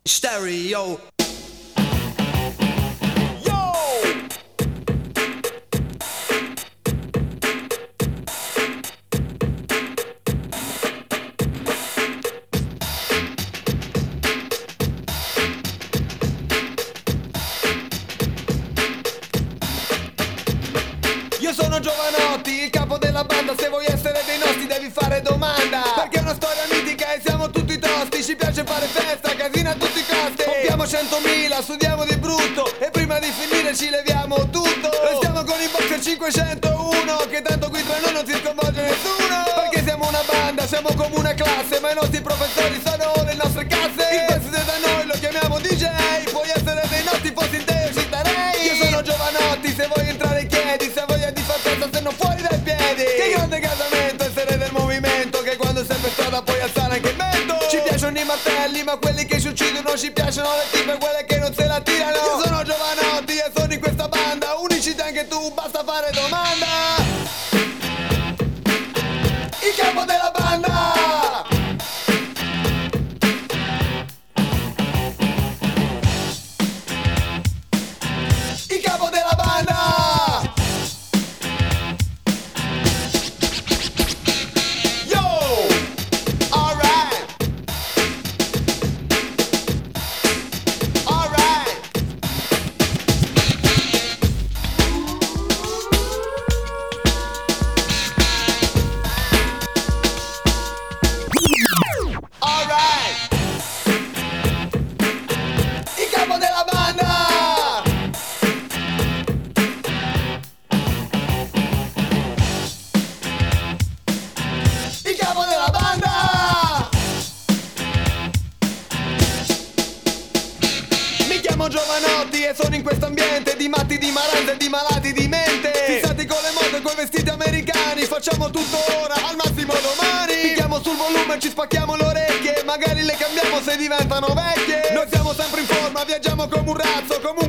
Stereo. Io sono Giovanotti, il capo della banda. Se vuoi essere dei nostri devi fare domanda, perché è una storia mitica e siamo tutti tosti. Ci piace fare festa, casina a tutti i costi. Pompiamo 100.000, studiamo di brutto e prima di finire ci leviamo tutto. Restiamo con i boxer 501, che tanto qui tra noi non si sconvolge nessuno. Perché siamo una banda, siamo come una classe, ma i nostri professori sono le nostre casse. Il preside da noi lo chiamiamo DJ, puoi essere dei nostri, fossi in te io ci starei. Io sono Giovanotti, se vuoi entrare chiedi, se voglia di far festa se non fuori dai piedi. Che grande casamento essere del movimento, che quando sei per strada puoi alzare anche il mento. Ci piacciono i martelli, ma quelli che ci uccidono. Ci piacciono le tipe, quelle che non se la tirano. Io sono Giovanotti e sono in questa banda. Uniciti anche tu, basta fare domanda. Il capo della banda. Il capo della banda. Giovanotti e sono in questo ambiente di matti, di maranza e di malati di mente. Fissati con le moto e coi vestiti americani. Facciamo tutto ora, al massimo domani. Picchiamo sul volume e ci spacchiamo le orecchie. Magari le cambiamo se diventano vecchie. Noi siamo sempre in forma, viaggiamo come un razzo, come un